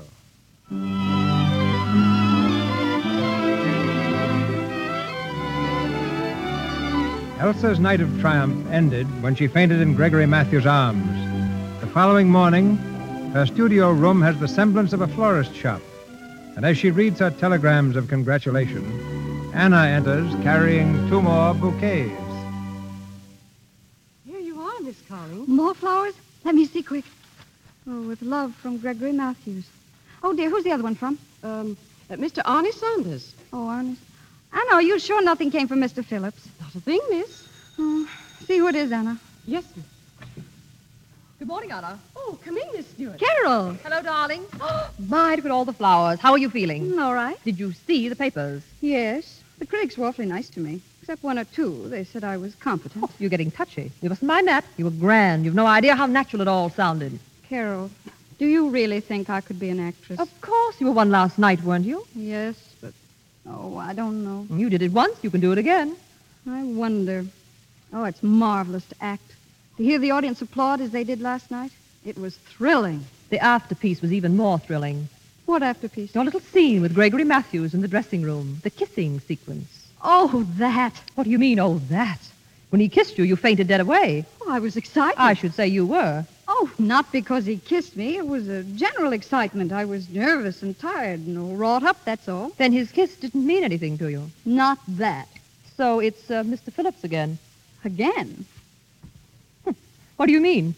Elsa's night of triumph ended when she fainted in Gregory Matthews' arms. The following morning, her studio room has the semblance of a florist shop. And as she reads her telegrams of congratulation, Anna enters carrying 2 more bouquets. Here you are, Miss Carling. More flowers? Let me see quick. Oh, with love from Gregory Matthews. Oh, dear, who's the other one from? Mr. Arnie Saunders. Oh, Ernest. Anna, are you sure nothing came from Mr. Phillips? Not a thing, miss. Oh, see who it is, Anna. Yes, miss. Good morning, Anna. Oh, come in, Miss Stewart. Carol. Hello, darling. My, look at all the flowers. How are you feeling? All right. Did you see the papers? Yes. The critics were awfully nice to me. Except one or two. They said I was competent. Oh, you're getting touchy. You mustn't mind that. You were grand. You've no idea how natural it all sounded. Carol, do you really think I could be an actress? Of course. You were one last night, weren't you? Yes, but... Oh, I don't know. You did it once. You can do it again. I wonder. Oh, it's marvelous to act. To hear the audience applaud as they did last night. It was thrilling. The afterpiece was even more thrilling. What afterpiece? Your little scene with Gregory Matthews in the dressing room. The kissing sequence. Oh, that. What do you mean, oh, that? When he kissed you, you fainted dead away. Oh, I was excited. I should say you were. Oh, not because he kissed me. It was a general excitement. I was nervous and tired and wrought up, that's all. Then his kiss didn't mean anything to you. Not that. So it's Mr. Phillips again. Again? What do you mean?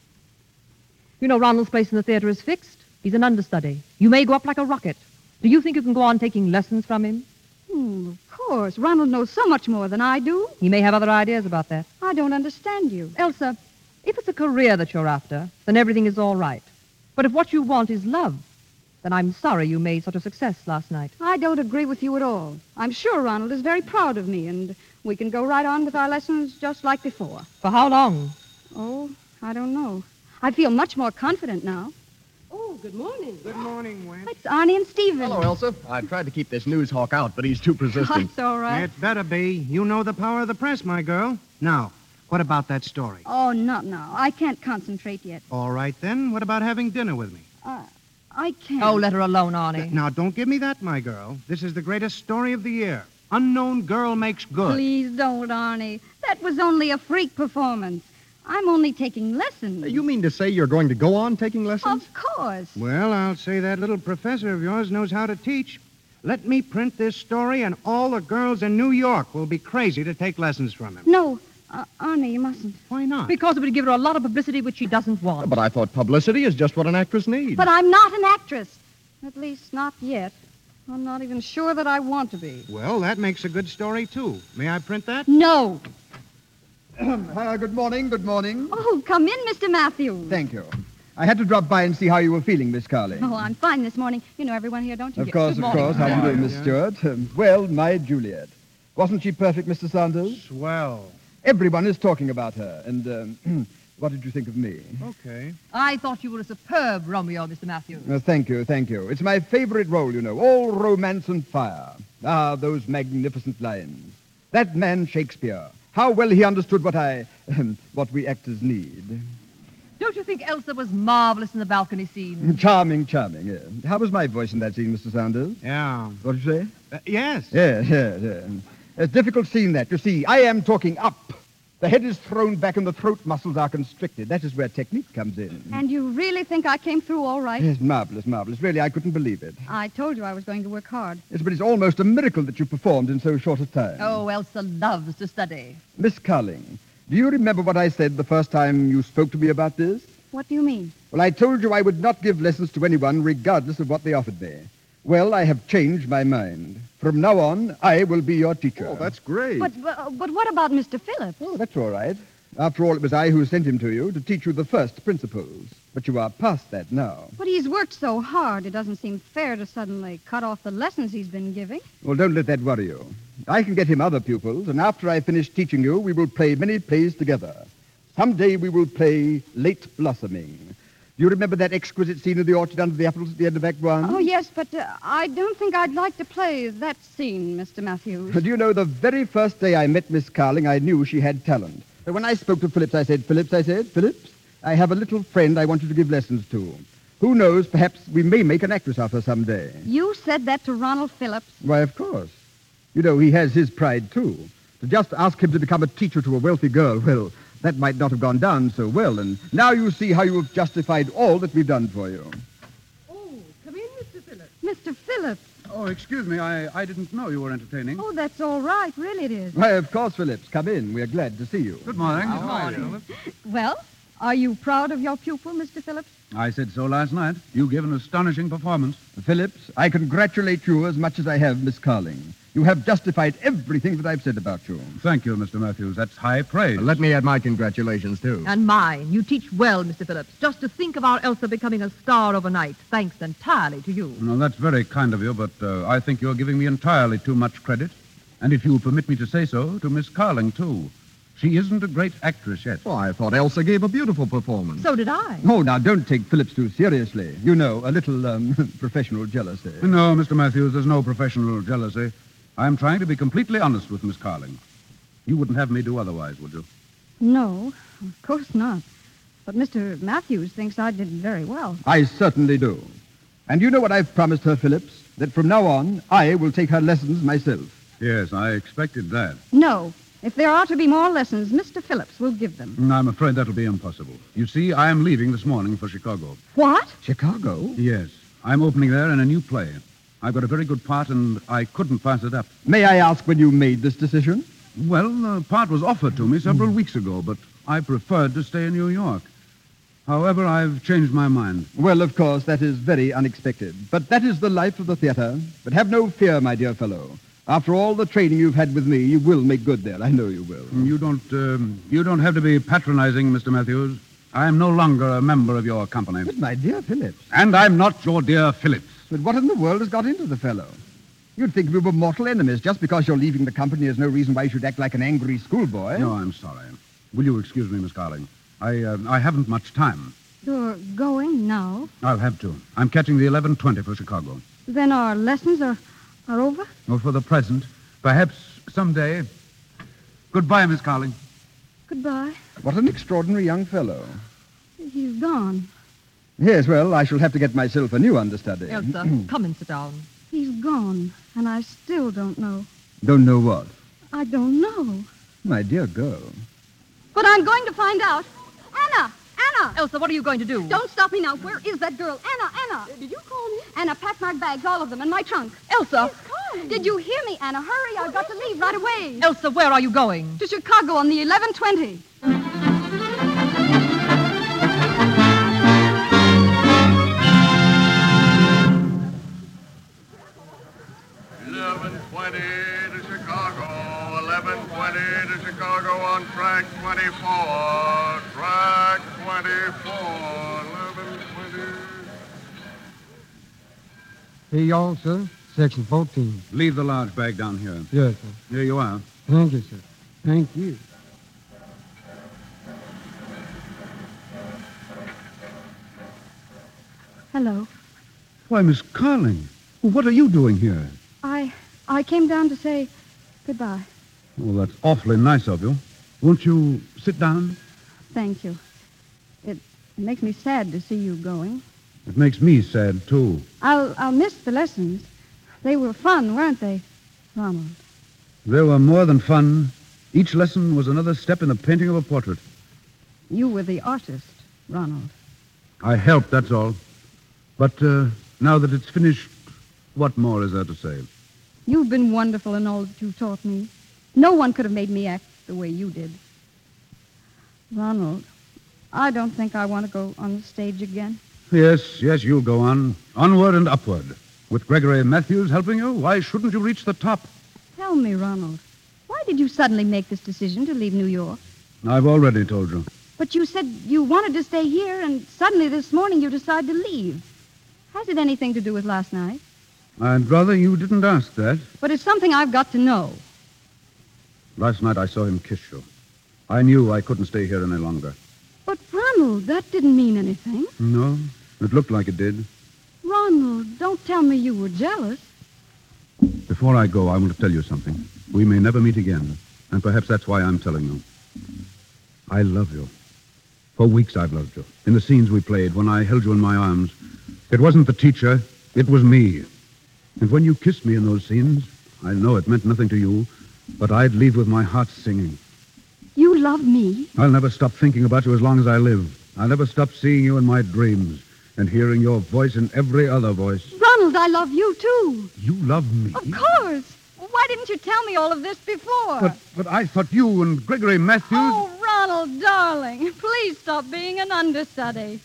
You know Ronald's place in the theater is fixed. He's an understudy. You may go up like a rocket. Do you think you can go on taking lessons from him? Of course. Ronald knows so much more than I do. He may have other ideas about that. I don't understand you. Elsa, if it's a career that you're after, then everything is all right. But if what you want is love, then I'm sorry you made such a success last night. I don't agree with you at all. I'm sure Ronald is very proud of me, and we can go right on with our lessons just like before. For how long? Oh, I don't know. I feel much more confident now. Oh, good morning. Good morning, Win. It's Arnie and Stephen. Hello, Elsa. I tried to keep this news hawk out, but he's too persistent. That's all right. It better be. You know the power of the press, my girl. Now, what about that story? Oh, not now. I can't concentrate yet. All right, then. What about having dinner with me? I can't. Oh, let her alone, Arnie. Now, don't give me that, my girl. This is the greatest story of the year. Unknown girl makes good. Please don't, Arnie. That was only a freak performance. I'm only taking lessons. You mean to say you're going to go on taking lessons? Of course. Well, I'll say that little professor of yours knows how to teach. Let me print this story, and all the girls in New York will be crazy to take lessons from him. No, Arnie, you mustn't. Why not? Because it would give her a lot of publicity which she doesn't want. But I thought publicity is just what an actress needs. But I'm not an actress. At least not yet. I'm not even sure that I want to be. Well, that makes a good story, too. May I print that? No. Good morning, good morning. Oh, come in, Mr. Matthews. Thank you. I had to drop by and see how you were feeling, Miss Carling. Oh, I'm fine this morning. You know everyone here, don't you? Of course. How are you doing, Miss Stewart? Well, my Juliet. Wasn't she perfect, Mr. Sanders? Swell. Everyone is talking about her. And what did you think of me? Okay. I thought you were a superb Romeo, Mr. Matthews. Thank you, thank you. It's my favorite role, you know. All romance and fire. Ah, those magnificent lines. That man, Shakespeare. How well he understood what we actors need. Don't you think Elsa was marvelous in the balcony scene? Charming, charming, yeah. How was my voice in that scene, Mr. Sanders? Yeah. What did you say? Yes. Yeah. It's a difficult scene, that. You see, I am talking up. The head is thrown back and the throat muscles are constricted. That is where technique comes in. And you really think I came through all right? Yes, marvelous, marvelous. Really, I couldn't believe it. I told you I was going to work hard. Yes, but it's almost a miracle that you performed in so short a time. Oh, Elsa loves to study. Miss Carling, do you remember what I said the first time you spoke to me about this? What do you mean? Well, I told you I would not give lessons to anyone regardless of what they offered me. Well, I have changed my mind. From now on, I will be your teacher. Oh, that's great. But what about Mr. Phillips? Oh, that's all right. After all, it was I who sent him to you to teach you the first principles. But you are past that now. But he's worked so hard, it doesn't seem fair to suddenly cut off the lessons he's been giving. Well, don't let that worry you. I can get him other pupils, and after I finish teaching you, we will play many plays together. Someday we will play Late Blossoming. Do you remember that exquisite scene of the orchard under the apples at the end of Act One? Oh, yes, but I don't think I'd like to play that scene, Mr. Matthews. Do you know, the very first day I met Miss Carling, I knew she had talent. So when I spoke to Phillips, I said, Phillips, I have a little friend I want you to give lessons to. Who knows, perhaps we may make an actress of her someday. You said that to Ronald Phillips? Why, of course. You know, he has his pride, too. To just ask him to become a teacher to a wealthy girl, well, that might not have gone down so well. And now you see how you have justified all that we've done for you. Oh, come in, Mr. Phillips. Mr. Phillips? Oh, excuse me. I didn't know you were entertaining. Oh, that's all right. Really it is. Why, of course, Phillips. Come in. We're glad to see you. Good morning. Good morning. Well, Are you proud of your pupil, Mr. Phillips? I said so last night. You gave an astonishing performance. Phillips, I congratulate you as much as I have Miss Carling. You have justified everything that I've said about you. Thank you, Mr. Matthews. That's high praise. Let me add my congratulations, too. And mine. You teach well, Mr. Phillips. Just to think of our Elsa becoming a star overnight, thanks entirely to you. No, that's very kind of you, but I think you're giving me entirely too much credit. And if you'll permit me to say so, to Miss Carling, too. She isn't a great actress yet. Oh, I thought Elsa gave a beautiful performance. So did I. Oh, now, don't take Phillips too seriously. You know, a little professional jealousy. No, Mr. Matthews, there's no professional jealousy. I'm trying to be completely honest with Miss Carling. You wouldn't have me do otherwise, would you? No, of course not. But Mr. Matthews thinks I did very well. I certainly do. And you know what I've promised her, Phillips? That from now on, I will take her lessons myself. Yes, I expected that. No. If there are to be more lessons, Mr. Phillips will give them. I'm afraid that'll be impossible. You see, I am leaving this morning for Chicago. What? Chicago? Yes. I'm opening there in a new play. I've got a very good part, and I couldn't pass it up. May I ask when you made this decision? Well, the part was offered to me several weeks ago, but I preferred to stay in New York. However, I've changed my mind. Well, of course, that is very unexpected. But that is the life of the theater. But have no fear, my dear fellow. After all the training you've had with me, you will make good there. I know you will. You don't have to be patronizing, Mr. Matthews. I am no longer a member of your company. But, my dear Phillips. And I'm not your dear Phillips. But what in the world has got into the fellow? You'd think we were mortal enemies. Just because you're leaving the company, there's no reason why you should act like an angry schoolboy. No, I'm sorry. Will you excuse me, Miss Carling? I haven't much time. You're going now? I'll have to. I'm catching the 11:20 for Chicago. Then our lessons are over? Well, for the present. Perhaps someday. Goodbye, Miss Carling. Goodbye. What an extraordinary young fellow. He's gone. Yes, well, I shall have to get myself a new understudy. Elsa, come and sit down. He's gone, and I still don't know. Don't know what? I don't know. My dear girl. But I'm going to find out. Anna! Anna! Elsa, what are you going to do? Don't stop me now. Where is that girl? Anna! Did you call me? Anna, pack my bags, all of them, and my trunk. Elsa! Did you hear me, Anna? Hurry, I've got to leave right away. Elsa, where are you going? To Chicago on the 11:20. 11:20 to Chicago. 11:20 to Chicago on track 24. Track 24. 11:20. Here you are, sir. Section 14. Leave the large bag down here. Yes, sir. Here you are. Thank you, sir. Thank you. Hello. Why, Miss Carling, what are you doing here? I came down to say goodbye. Well, that's awfully nice of you. Won't you sit down? Thank you. It makes me sad to see you going. It makes me sad, too. I'll miss the lessons. They were fun, weren't they, Ronald? They were more than fun. Each lesson was another step in the painting of a portrait. You were the artist, Ronald. I helped, that's all. But now that it's finished, what more is there to say? You've been wonderful in all that you taught me. No one could have made me act the way you did. Ronald, I don't think I want to go on the stage again. Yes, you'll go on. Onward and upward. With Gregory Matthews helping you, why shouldn't you reach the top? Tell me, Ronald, why did you suddenly make this decision to leave New York? I've already told you. But you said you wanted to stay here, and suddenly this morning you decided to leave. Has it anything to do with last night? I'd rather you didn't ask that. But it's something I've got to know. Last night I saw him kiss you. I knew I couldn't stay here any longer. But, Ronald, that didn't mean anything. No, it looked like it did. Ronald, don't tell me you were jealous. Before I go, I want to tell you something. We may never meet again, and perhaps that's why I'm telling you. I love you. For weeks I've loved you. In the scenes we played, when I held you in my arms, it wasn't the teacher, it was me. And when you kissed me in those scenes, I know it meant nothing to you, but I'd leave with my heart singing. You love me? I'll never stop thinking about you as long as I live. I'll never stop seeing you in my dreams and hearing your voice in every other voice. Ronald, I love you, too. You love me? Of course. Why didn't you tell me all of this before? But I thought you and Gregory Matthews... Oh, Ronald, darling, please stop being an understudy.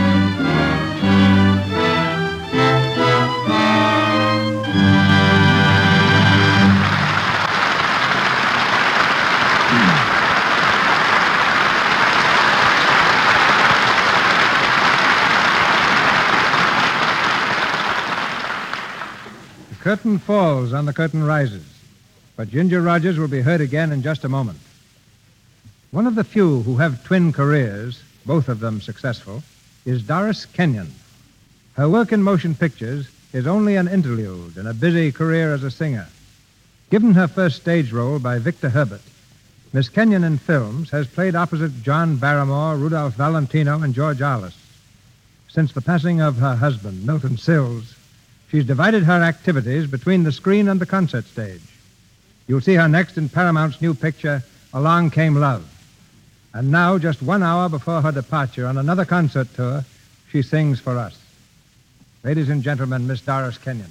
The curtain falls and the curtain rises. But Ginger Rogers will be heard again in just a moment. One of the few who have twin careers, both of them successful, is Doris Kenyon. Her work in motion pictures is only an interlude in a busy career as a singer. Given her first stage role by Victor Herbert, Miss Kenyon in films has played opposite John Barrymore, Rudolph Valentino, and George Arliss. Since the passing of her husband, Milton Sills, she's divided her activities between the screen and the concert stage. You'll see her next in Paramount's new picture, Along Came Love. And now, just 1 hour before her departure on another concert tour, she sings for us. Ladies and gentlemen, Miss Doris Kenyon.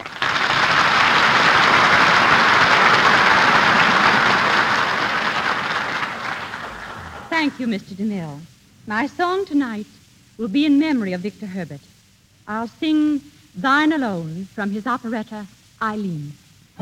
Thank you, Mr. DeMille. My song tonight will be in memory of Victor Herbert. I'll sing Thine Alone from his operetta, Eileen.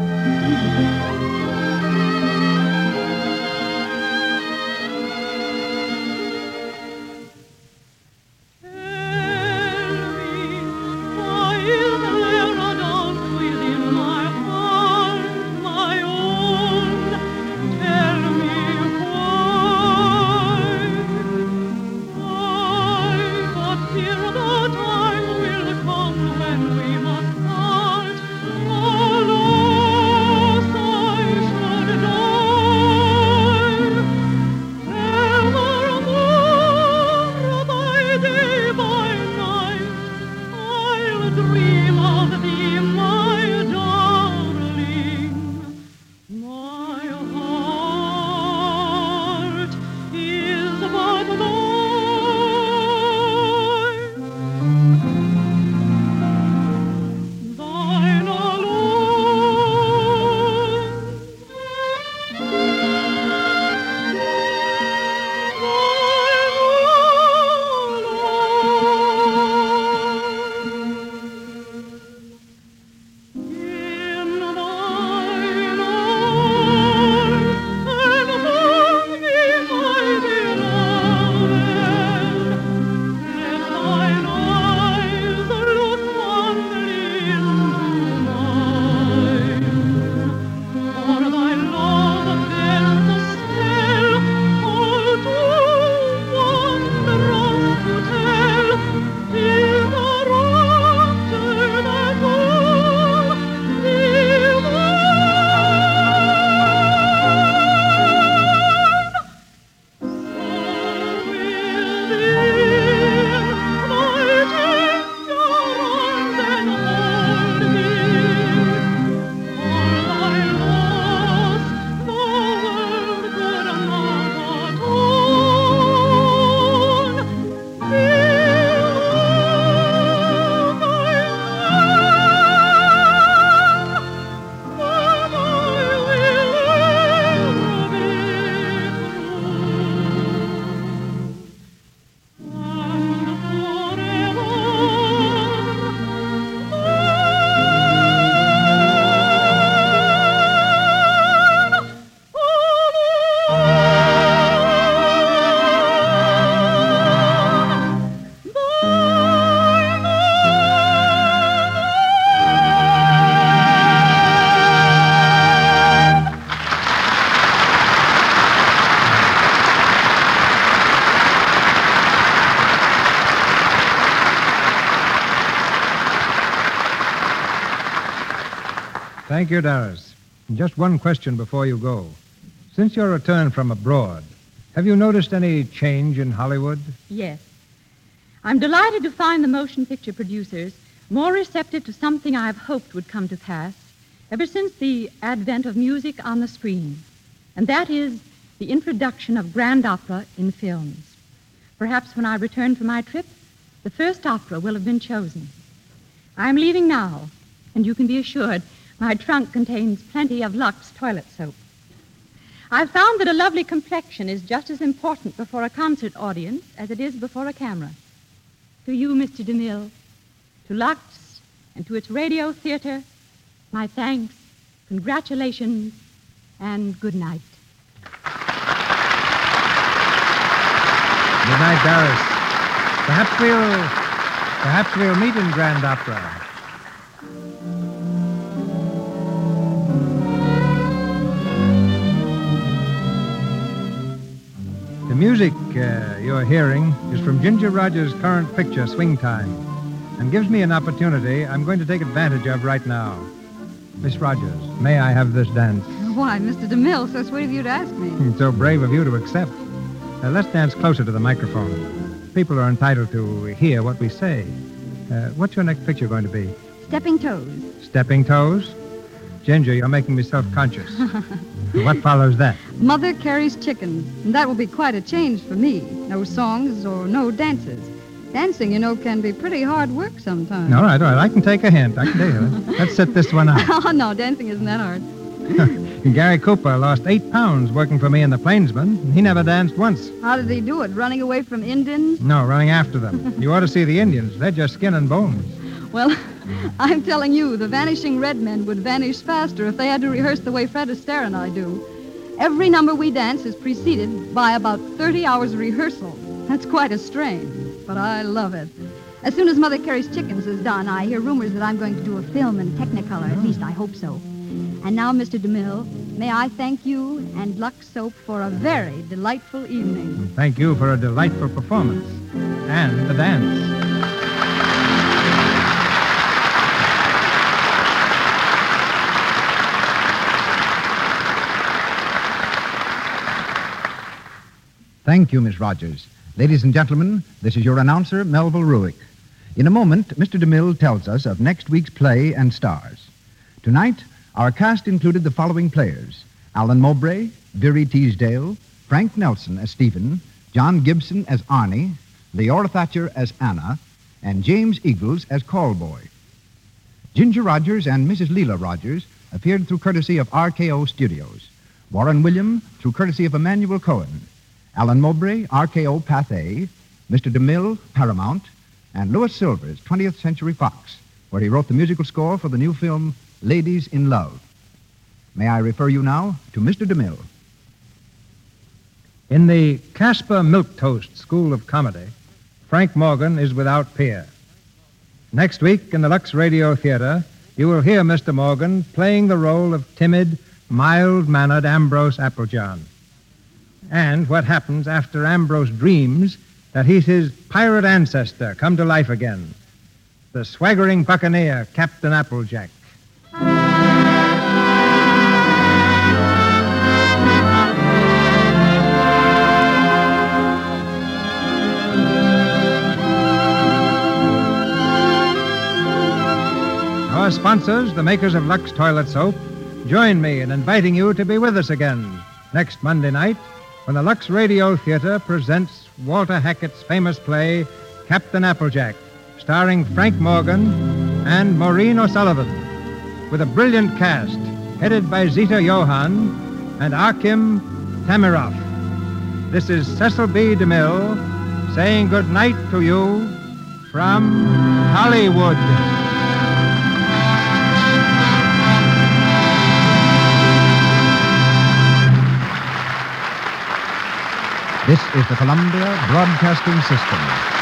Thank you, Doris. Just one question before you go. Since your return from abroad, have you noticed any change in Hollywood? Yes. I'm delighted to find the motion picture producers more receptive to something I've hoped would come to pass ever since the advent of music on the screen, and that is the introduction of grand opera in films. Perhaps when I return from my trip, the first opera will have been chosen. I'm leaving now, and you can be assured my trunk contains plenty of Lux toilet soap. I've found that a lovely complexion is just as important before a concert audience as it is before a camera. To you, Mr. DeMille, to Lux, and to its radio theater, my thanks, congratulations, and good night. Good night, Doris. Perhaps we'll meet in Grand Opera. The music you're hearing is from Ginger Rogers' current picture, Swing Time, and gives me an opportunity I'm going to take advantage of right now. Miss Rogers, may I have this dance? Why, Mr. DeMille, so sweet of you to ask me. So brave of you to accept. Let's dance closer to the microphone. People are entitled to hear what we say. What's your next picture going to be? Stepping Toes. Stepping Toes? Ginger, you're making me self-conscious. What follows that? Mother Carries Chickens. And that will be quite a change for me. No songs or no dances. Dancing, you know, can be pretty hard work sometimes. All right. I can take a hint. I can take it. Let's sit this one out. Oh, no, dancing isn't that hard. Gary Cooper lost 8 pounds working for me in the Plainsman. He never danced once. How did he do it? Running away from Indians? No, running after them. You ought to see the Indians. They're just skin and bones. Well, I'm telling you, the Vanishing Red Men would vanish faster if they had to rehearse the way Fred Astaire and I do. Every number we dance is preceded by about 30 hours of rehearsal. That's quite a strain, but I love it. As soon as Mother Carries Chickens is done, I hear rumors that I'm going to do a film in Technicolor. At least I hope so. And now, Mr. DeMille, may I thank you and Lux Soap for a very delightful evening. Thank you for a delightful performance. And the dance. Thank you, Miss Rogers. Ladies and gentlemen, this is your announcer, Melville Ruick. In a moment, Mr. DeMille tells us of next week's play and stars. Tonight, our cast included the following players: Alan Mowbray, Veery Teasdale, Frank Nelson as Stephen, John Gibson as Arnie, Leora Thatcher as Anna, and James Eagles as Callboy. Ginger Rogers and Mrs. Leela Rogers appeared through courtesy of RKO Studios. Warren William through courtesy of Emmanuel Cohen. Alan Mowbray, RKO Pathé, Mr. DeMille, Paramount, and Louis Silvers, 20th Century Fox, where he wrote the musical score for the new film Ladies in Love. May I refer you now to Mr. DeMille. In the Casper Milquetoast School of Comedy, Frank Morgan is without peer. Next week in the Lux Radio Theater, you will hear Mr. Morgan playing the role of timid, mild-mannered Ambrose Applejohn. And what happens after Ambrose dreams that he's his pirate ancestor come to life again, the swaggering buccaneer, Captain Applejack. Our sponsors, the makers of Lux Toilet Soap, join me in inviting you to be with us again next Monday night when the Lux Radio Theater presents Walter Hackett's famous play, Captain Applejack, starring Frank Morgan and Maureen O'Sullivan, with a brilliant cast headed by Zita Johann and Akim Tamiroff. This is Cecil B. DeMille saying good night to you from Hollywood. This is the Columbia Broadcasting System.